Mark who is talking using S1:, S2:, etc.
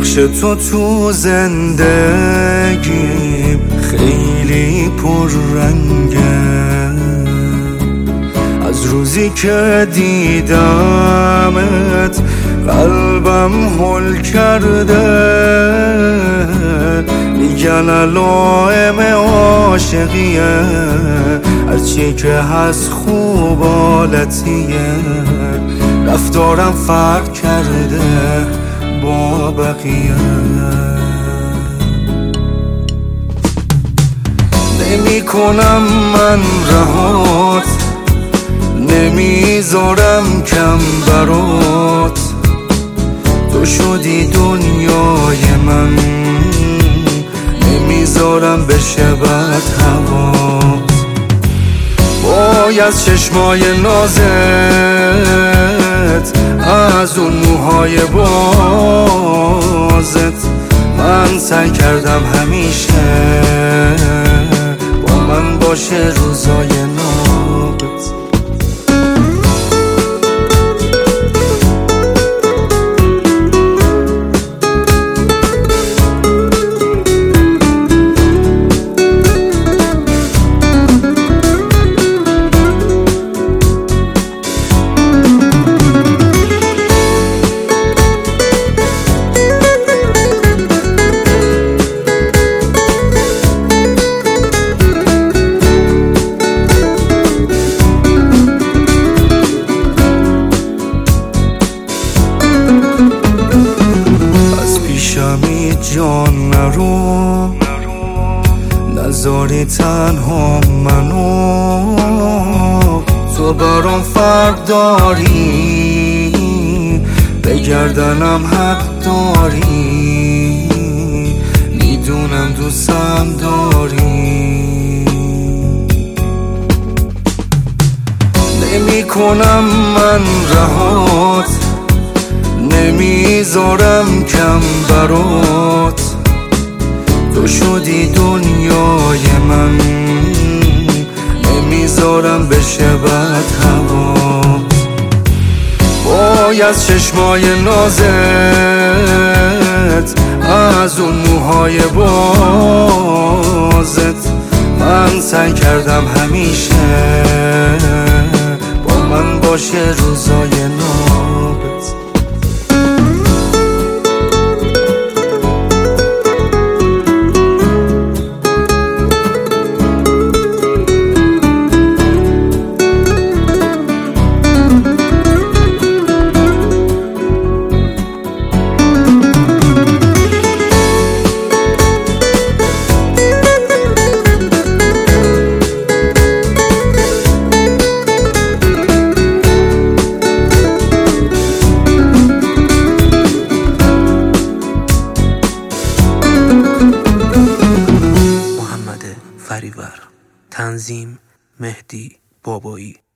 S1: نقش تو زندگیم خیلی پررنگه. از روزی که دیدمت قلبم هل کرده. میگن علائم عاشقیه، هرچی که هست خوب حالتیه. رفتارم فرق کرده با بقیه. نمی کنم من رهات، نمیذارم کم برات. تو شدی دنیای من، نمیذارم بشه بد هوات. وای از چشمای نازت، از اون موهای بازت، من سعی کردم همیشه با من باشه روزای نابت. جان نرو، نذاری تنها منو. تو برام فرق داری، به گردنم حق داری. میدونم دوستم داری. نمی کنم من رهات، نمیذارم کم برات. تو شدی دنیای من، نمیذارم بشه بد هوات. وای از چشمای نازت، از اون موهای بازت، من سعی کردم همیشه با من باشه روزای نابت.
S2: تنظیم مهدی بابایی.